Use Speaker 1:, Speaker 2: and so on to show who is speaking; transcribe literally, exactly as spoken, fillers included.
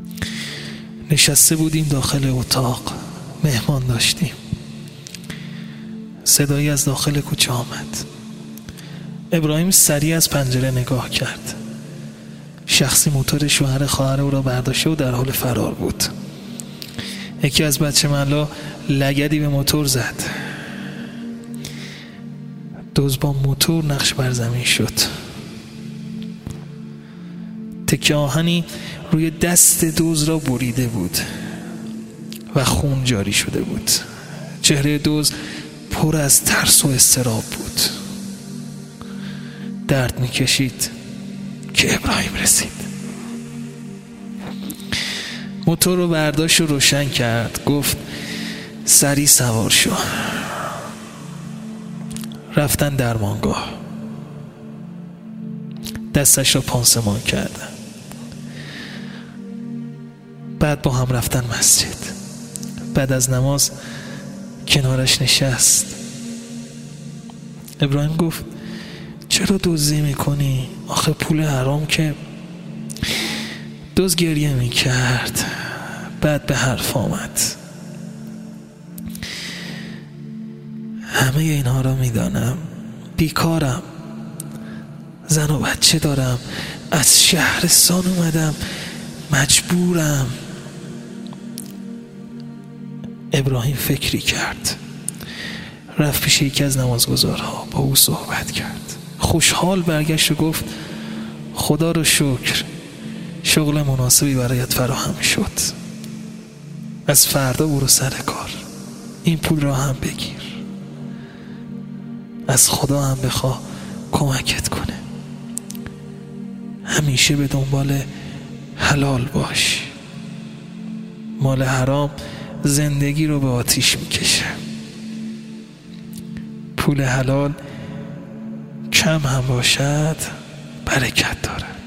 Speaker 1: نشسته بودیم داخل اتاق، مهمان داشتیم. صدایی از داخل کوچه آمد. ابراهیم سریع از پنجره نگاه کرد. شخصی موتور شوهر خواهر او را برداشته و در حال فرار بود. یکی از بچه ملا لگدی به موتور زد. دزد با موتور نقش بر زمین شد. تکه آهنی روی دست دزد را بریده بود و خون جاری شده بود. چهره دزد پر از ترس و اضطراب بود. درد میکشید که ابراهیم رسید. موتور رو برداشت و روشن کرد. گفت سریع سوار شو. رفتن درمانگاه. دستش را پانسمان کردن. بعد با هم رفتن مسجد. بعد از نماز کنارش نشست. ابراهیم گفت چرا دزدی میکنی؟ آخه پول حرام که. دزد گریه میکرد. بعد به حرف آمد. همه اینها را میدانم. بیکارم. زن و بچه دارم. از شهرستان اومدم. مجبورم. ابراهیم فکری کرد. رفت پیش یکی از نمازگزارها، با او صحبت کرد. خوشحال برگشت و گفت خدا رو شکر، شغل مناسبی برایت فراهم شد. از فردا برو سر کار. این پول را هم بگیر. از خدا هم بخواه کمکت کنه. همیشه به دنبال حلال باش. مال حرام زندگی رو به آتیش میکشه. پول حلال کم هم باشد برکت داره.